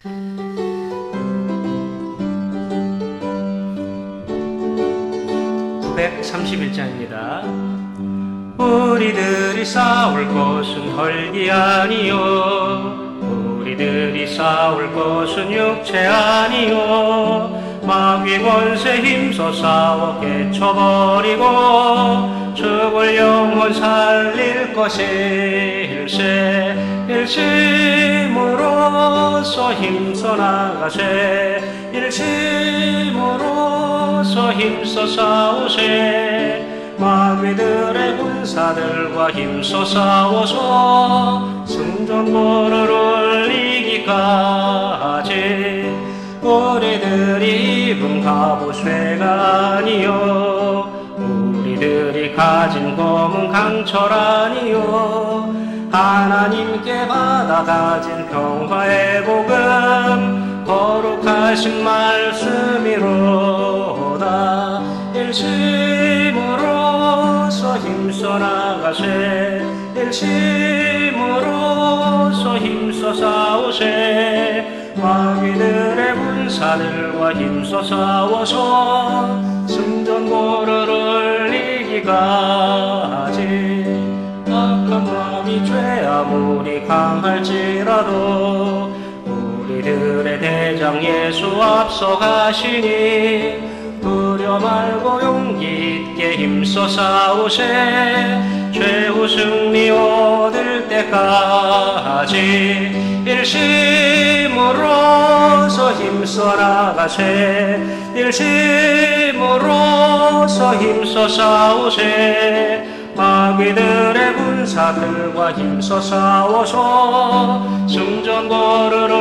931장입니다. 우리들이 싸울 것은 혈기 아니요, 우리들이 싸울 것은 육체 아니요, 마귀 권세 힘써 싸워 깨쳐버리고 죽을 영혼 살릴 것일세. 일심으로써 힘써 나가세, 일심으로써 힘써 싸우세. 마귀들의 군사들과 힘써 싸워서 승전보를 올리기까지. 우리들이 입은 갑옷쇠가 아니요, 우리들이 가진 검은 강철 아니요, 하나님께 받아 가진 평화의 복음 거룩하신 말씀이로다. 일심으로써 힘써 나가세, 일심으로써 힘써 싸우세. 마귀들의 군사들과 힘써 싸워서 승전보를 올리기까지. 악한 마음이 죄 아무리 강할지라도 우리들의 대장 예수 앞서가시니 두려 말고 용기 있게 힘써 싸우세. 최후 승리 얻을 때까지. 일심으로써 힘써 나가세, 일심으로써 힘써 싸우세. 마귀들의 군사들과 힘써 싸워서 승전보를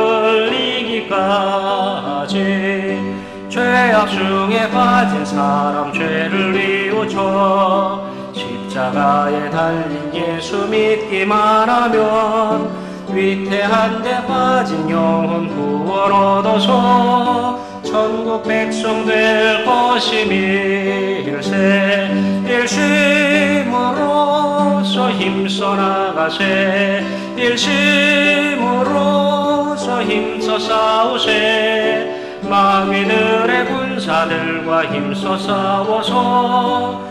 올리기까지. 죄악 중에 빠진 사람 죄를 뉘우쳐 십자가에 달린 예수 믿기만 하면 위태한 데 빠진 영혼 구원 얻어서 천국 백성 될 것임일세. 일심으로써 힘써 나가세, 일심으로써 힘써 싸우세. 마귀들의 군사들과 힘써 싸워서